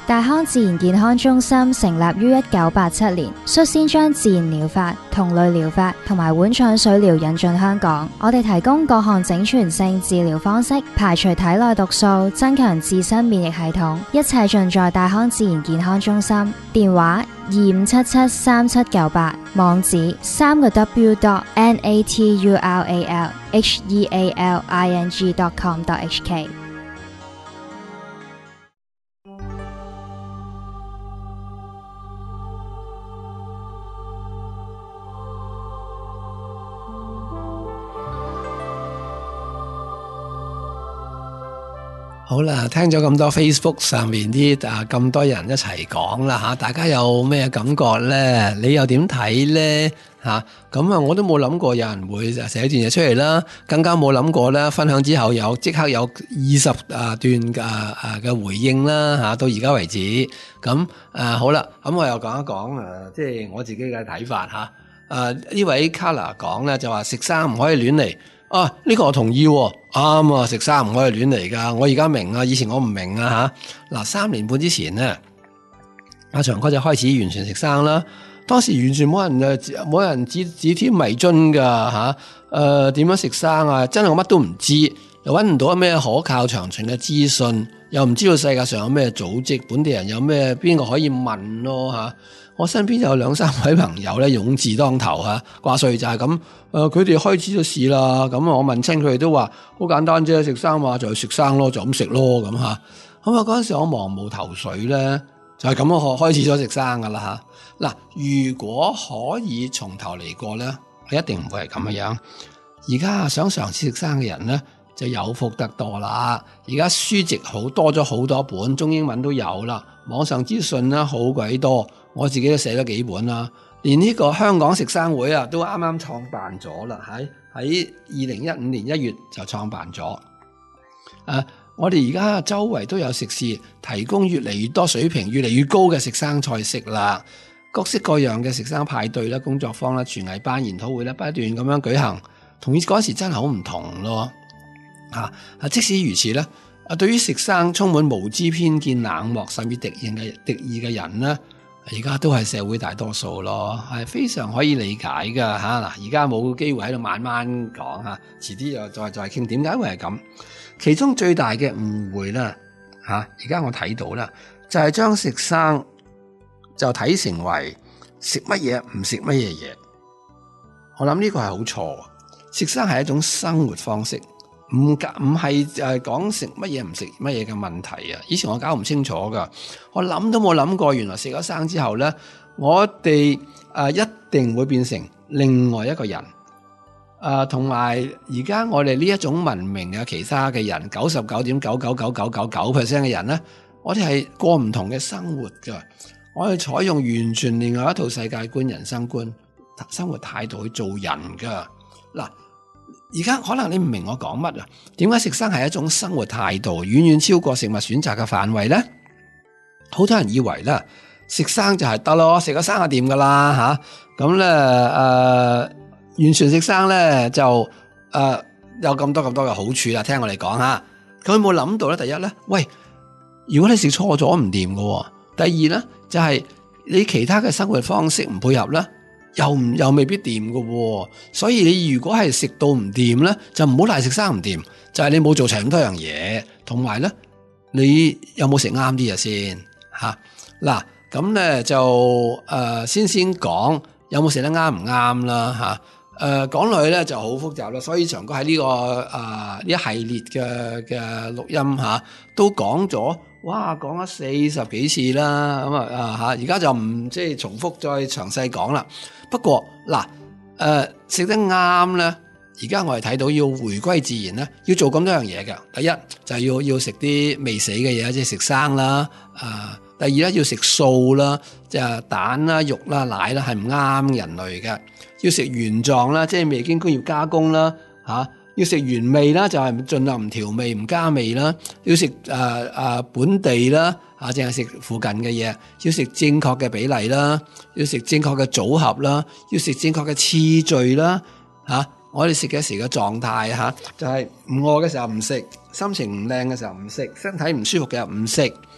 大康自然健康中心成立於1987年，率先將自然療法、同類療法同埋碗腸水療引進香港。我哋提供各項整全性治療方式，排除體內毒素，增強自身免疫系統，一切盡在大康自然健康中心。電話25773798，網址www.natural healing.com.hk。 好啦，聽咗咁多 Facebook 上面啲咁多人一齊講啦吓，大家有咩感覺呢？你又點睇呢？吓咁啊，我都冇諗過有人會寫段嘢出嚟啦，更加冇諗過咧，分享之後即刻有20段嘅回應啦吓，到而家為止。咁好啦，咁我又講一講即係我自己嘅睇法吓。呢位 Carla 講咧就話食生唔可以亂嚟。呢個我同意喎，啱啊！食生唔可以亂嚟噶，我而家明啊，以前我唔明啊吓。嗱，3年半之前咧，阿長哥就開始完全食生啦。當時完全冇人指天迷津噶吓。點樣食生啊？真係我乜都唔知，又搵唔到咩可靠詳盡嘅資訊，又唔知道世界上有咩組織，本地人有咩邊個可以問咯吓。我身邊有2-3位朋友咧，勇字當頭吓，掛帥就係咁。佢哋開始咗試啦，咁我問親佢哋都話好簡單啫，食生嘛就食生咯，就咁食咯咁吓。咁啊嗰陣時我茫無頭緒咧，就係咁樣開始咗食生噶啦吓。嗱，如果可以從頭嚟過咧，我一定唔會係咁樣。而家想嘗試食生嘅人咧，就有福得多啦。而家書籍多咗好多本，中英文都有啦，網上資訊咧好鬼多。我自己都寫咗幾本啦，連呢個香港食生會啊都啱啱創辦咗啦，喺2015年1月就創辦咗。我哋而家周圍都有食肆提供越嚟越多水平越嚟越高嘅食生菜式啦，各式各樣嘅食生派對啦、工作坊啦、廚藝班、研討會啦，不斷咁樣舉行，同嗰時真係好唔同咯。即使如此咧，對於食生充滿無知偏見、冷漠甚至敵意嘅人咧，而家都係社會大多數咯，係非常可以理解噶吓。嗱，而家冇機會喺度慢慢講吓，遲啲又再傾點解會係咁。其中最大嘅誤會啦吓，而家我睇到啦，就係將食生就睇成為食乜嘢唔食乜嘢嘢。我諗呢個係好錯，食生係一種生活方式，唔係講食乜嘢唔食乜嘢嘅問題啊！以前我搞唔清楚噶，我諗都冇諗過，原來食咗生之後咧，我哋一定會變成另外一個人。同埋而家我哋呢一種文明嘅其他嘅人，99.99999%嘅人咧，我哋係過唔同嘅生活噶，我哋採用完全另外一套世界觀、人生觀、生活態度去做人噶。嗱，而家可能你唔明我講乜啊？點解食生係一種生活態度，遠遠超過食物選擇嘅範圍咧？好多人以為咧，食生就係得咯，食咗生就掂噶啦吓。咁咧完全食生咧就有咁多嘅好處啦。聽我哋講下，佢冇諗到咧。第一咧，喂，如果你食錯咗唔掂噶。第二咧，就係你其他嘅生活方式唔配合咧，又未必掂噶。所以你如果係食到唔掂咧，就唔好賴食生唔掂，就係你冇做齊咁多樣嘢，同埋咧你有冇食啱啲嘢先吓？嗱，咁咧就先講有冇食得啱唔啱啦吓。講落去咧就好複雜啦，所以長哥喺呢個呢一系列嘅錄音吓都講咗，哇，講咗40幾次啦，咁而家就唔即係重複再詳細講啦。不過嗱，食得啱咧，而家我哋睇到要回歸自然咧，要做咁多樣嘢嘅。第一就係要食啲未死嘅嘢，即係食生啦。第二咧要食素啦，即係蛋啦、肉啦、奶啦，係唔啱人類嘅。要食原狀啦，即係未經工業加工啦，要食原味啦，就係盡量唔調味、唔加味啦。要食本地啦，淨係食附近嘅嘢。要食正確嘅比例啦，要食正確嘅組合啦，要食正確嘅次序啦，我哋食嘅時嘅狀態就係唔餓嘅時候唔食，心情唔靚嘅時候唔食，身體唔舒服嘅時候唔食。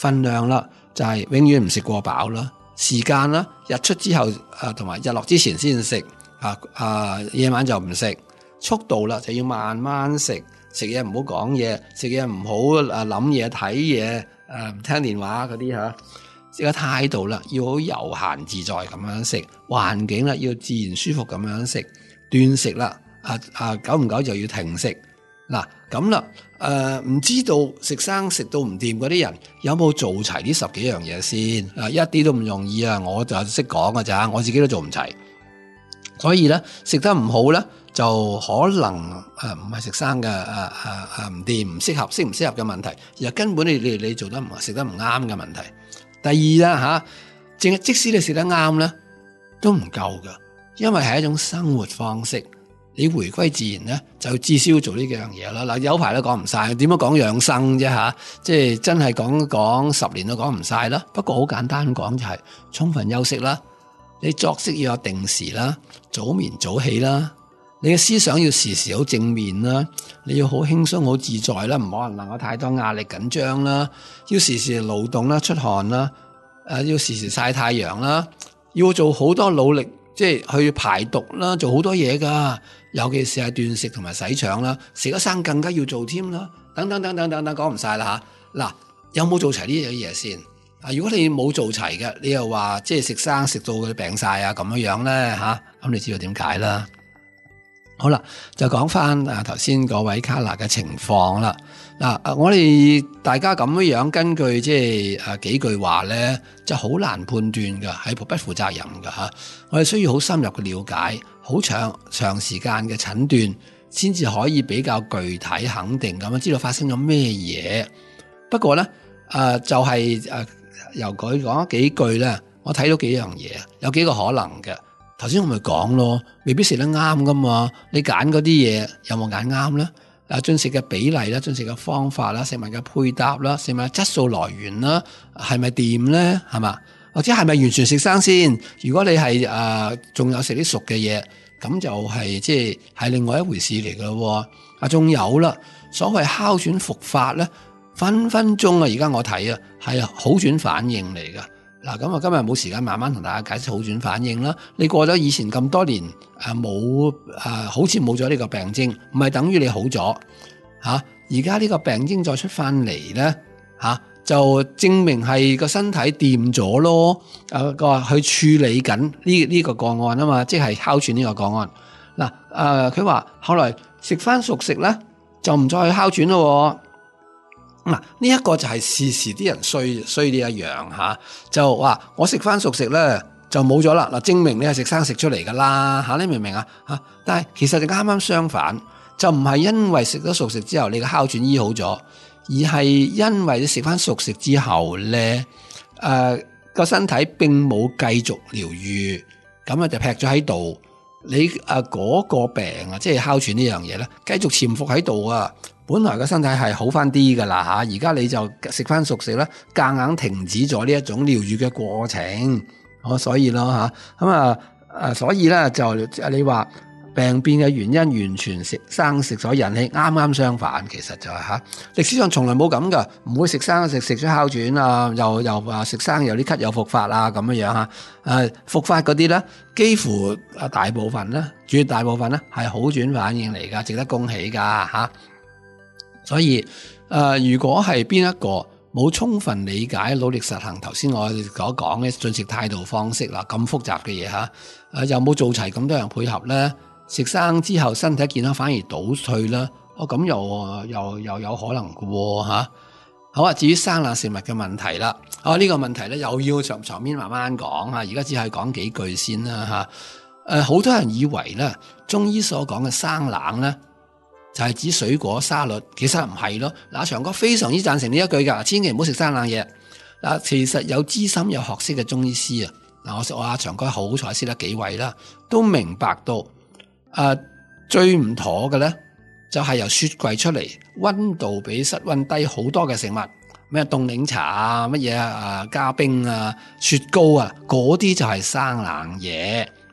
份量啦，就係永遠唔食過飽啦。時間啦，日出之後同埋日落之前先食，夜晚就唔食。速度啦，就要慢慢食，食嘢唔好講嘢，食嘢唔好諗嘢睇嘢，唔聽電話嗰啲嚇。食嘅態度啦，要好悠閒自在咁樣食，環境啦要自然舒服咁樣食，斷食啦，久唔久就要停食。嗱咁啦，唔知道食生食到唔掂嗰啲人有冇做齊呢10幾樣嘢先？一啲都唔容易啊！我就識講㗎咋，我自己都做唔齊。所以咧，食得唔好咧，就可能唔係食生嘅唔掂，唔適合，適唔適合嘅問題，而係根本你做得唔食得唔啱嘅問題。第二啦嚇，即使你食得啱咧，都唔夠㗎，因為係一種生活方式。你回歸自然咧，就至少要做呢幾樣嘢啦。嗱，有排都講唔晒，點樣講養生啫嚇？即係真係講10年都講唔晒啦。不過好簡單講就係充分休息啦，你作息要有定時啦，早眠早起啦，你嘅思想要時時好正面啦，你要好輕鬆好自在啦，唔可能有太多壓力緊張啦，要時時勞動啦，出汗啦，要時時曬太陽啦，要做好多努力，即係去排毒啦，做好多嘢噶，尤其是係斷食同埋洗腸啦，食得生更加要做添啦，等等，講唔晒啦吓。嗱，有冇做齊呢樣嘢先？如果你冇做齊嘅，你又話即係食生食到佢病晒啊咁樣咧吓，咁你知道點解啦？好啦，就講翻頭先嗰位卡娜嘅情況啦。我哋大家咁樣根據即係幾句話咧，就好難判斷噶，係不負責任噶吓。我哋需要好深入嘅了解，好長時間嘅診斷，先至可以比較具體肯定咁樣知道發生咗咩嘢。不過咧，就係由佢講幾句咧，我睇到幾樣嘢，有幾個可能嘅。頭先我咪講咯，未必食得啱噶嘛。你揀嗰啲嘢有冇揀啱咧？進食嘅比例啦，進食嘅方法啦，食物嘅配搭啦，食物嘅質素來源啦，係咪掂咧？係嘛？或者係咪完全食生先？如果你係仲有食啲熟嘅嘢，咁就係即係另外一回事嚟噶咯。仲有啦，所謂哮喘復發咧，分分鐘啊！而家我睇係好轉反應嚟噶。嗱，咁今日冇時間慢慢同大家解釋好轉反應啦。你過咗以前咁多年冇好似冇咗呢個病徵，唔係等於你好咗嚇。而家呢個病徵再出翻嚟咧嚇，就證明係個身體掂咗咯。去處理緊呢個個案啊嘛，即係哮喘呢個個案。佢話後來食翻熟食咧，就唔再去哮喘咯。呢一個就係時時啲人衰呢一樣吓，就話我食翻熟食咧就冇咗啦。證明你係食生食出嚟噶啦吓，你明唔明啊？但係其實就啱啱相反，就唔係因為食咗熟食之後你嘅哮喘醫好咗，而係因為你食翻熟食之後咧，個身體並冇繼續療愈，咁就劈咗喺度。你嗰個病即係哮喘呢樣嘢咧，繼續潛伏喺度啊！本來個身體係好翻啲噶啦吓，而家你就食翻熟食咧，夾硬停止咗呢一種療愈嘅過程，所以咯吓，所以咧就你話病變嘅原因完全食生食所引起，啱啱相反，其實就係吓，歷史上從來冇咁噶，唔會食生食咗哮喘啊，又話食生有啲咳又復發啊咁樣樣吓，復發嗰啲咧，幾乎大部分咧，絕大部分咧係好轉反應嚟噶，值得恭喜噶吓。所以如果係邊一個冇充分理解、努力實行頭先我哋所講嘅進食態度方式啦，咁複雜嘅嘢吓，又冇做齊咁多人配合咧，食生之後身體健康反而倒退啦，咁又有可能嘅吓。好啊，至於生冷食物嘅問題啦，呢個問題咧又要長面慢慢講吓，而家只係講幾句先啦吓。好多人以為咧，中醫所講嘅生冷咧，就係指水果沙律，其實唔係咯。阿長哥非常之贊成呢一句噶，千祈唔好食生冷嘢。其實有資深有學識嘅中醫師我阿長哥好彩識得幾位啦，都明白到最唔妥嘅咧，就係由雪櫃出嚟，溫度比室溫低好多嘅食物，咩凍檸茶啊，乜嘢加冰啊，雪糕啊，嗰啲就係生冷嘢。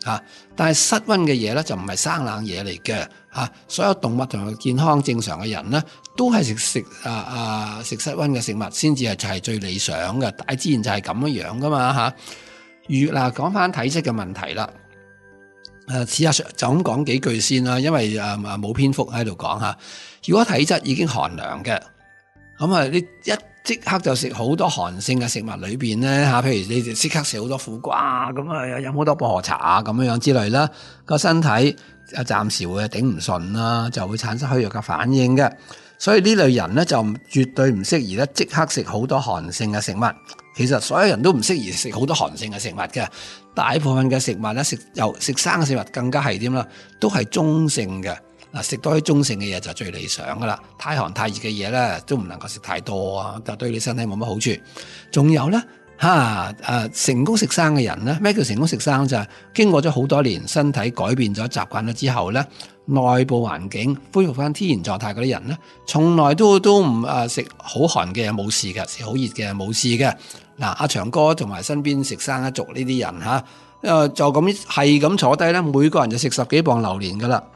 但係室溫嘅嘢咧就唔係生冷嘢嚟嘅所有動物同埋健康正常嘅人咧，都係食室溫嘅食物先至係最理想嘅。大自然就係咁樣噶嘛講翻體質嘅問題啦。試下就咁講幾句先啦，因為冇篇幅喺度講下。如果體質已經寒涼嘅，咁你即刻就食好多寒性嘅食物裏邊咧譬如你即刻食好多苦瓜，咁飲好多薄荷茶咁樣之類啦，個身體暫時會頂唔順啦，就會產生虛弱嘅反應嘅。所以呢類人咧就絕對唔適宜咧即刻食好多寒性嘅食物。其實所有人都唔適宜食好多寒性嘅食物嘅，大部分嘅食物咧食生嘅食物更加係點啦，都係中性嘅。食多啲中性嘅嘢就最理想噶啦。太寒太熱嘅嘢咧都唔能夠食太多就對你身體冇乜好處。仲有咧成功食生嘅人咧，咩叫成功食生？就係經過咗好多年，身體改變咗習慣咗之後咧，內部環境恢復翻天然狀態嗰啲人咧，從來都唔食好寒嘅冇事嘅，食好熱嘅冇事嘅。阿長哥同埋身邊食生一族呢啲人就咁係咁坐低咧，每個人就食10幾磅榴蓮噶啦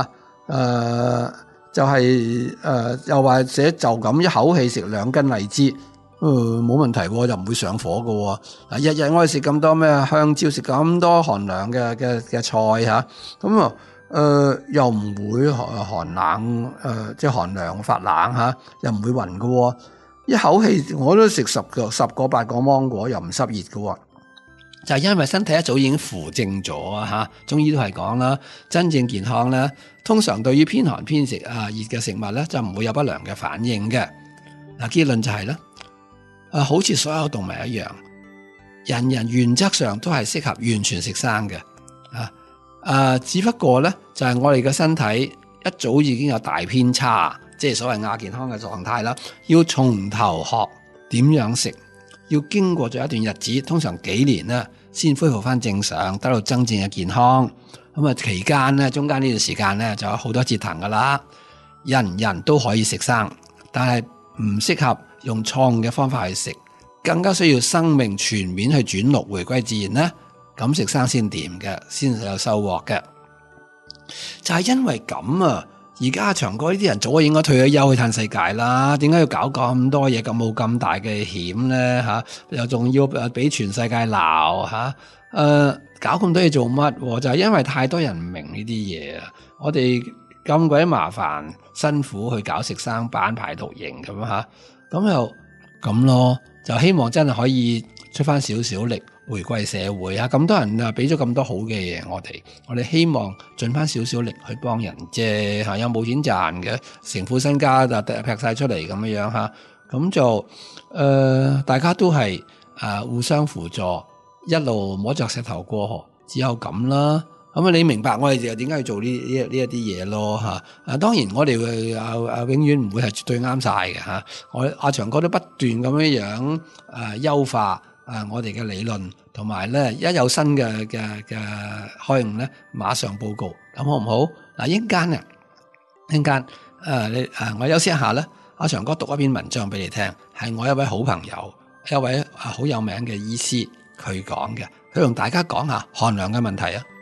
又或者就咁一口氣食2斤荔枝，冇問題就唔會上火㗎日日我哋食咁多咩香蕉，食咁多寒涼嘅菜咁又唔會寒冷即係寒涼發冷又唔會暈㗎一口氣我都食10個8個芒果，又唔濕熱㗎就係因為身體一早已經扶正咗中醫都係講啦，真正健康咧，通常對於偏寒偏食熱嘅食物咧，就唔會有不良嘅反應嘅。結論就係咧，好似所有動物一樣，人原則上都係適合完全食生嘅只不過咧就係我哋嘅身體一早已經有大偏差，即係所謂亞健康嘅狀態啦，要從頭學點樣食。要經過咗一段日子，通常幾年啦，先恢復翻正常，得到真正嘅健康。咁期間咧，中間呢段時間咧，就有好多折騰噶啦。人都可以食生，但係唔適合用錯誤嘅方法去食，更加需要生命全面去轉綠，回歸自然咧，咁食生先掂嘅，先有收穫嘅。就係因為咁而家長哥呢啲人早就應該退咗休去嘆世界啦，點解要搞咁多嘢，咁冇咁大嘅險咧又仲要俾全世界鬧搞咁多嘢做乜？就係因為太多人唔明呢啲嘢我哋咁鬼麻煩辛苦去搞食生班排毒營咁又咁咯，就希望真係可以出翻少少力回歸社會咁多人俾咗咁多好嘅嘢我哋希望盡翻少少力去幫人啫又冇錢賺嘅，成副身家就劈晒出嚟咁樣咁就大家都係互相輔助，一路摸着石頭過河，只有咁啦。咁你明白我哋又點解要做呢一啲嘢咯當然我哋永遠唔會係絕對啱晒嘅我阿長哥都不斷咁樣優化我哋嘅理論，同埋咧一有新嘅開悟咧，馬上報告，咁好唔好？一陣間我休息一下咧，阿長哥讀一篇文章俾你聽，係我一位好朋友，一位好有名嘅醫師佢講嘅，佢同大家講下寒涼嘅問題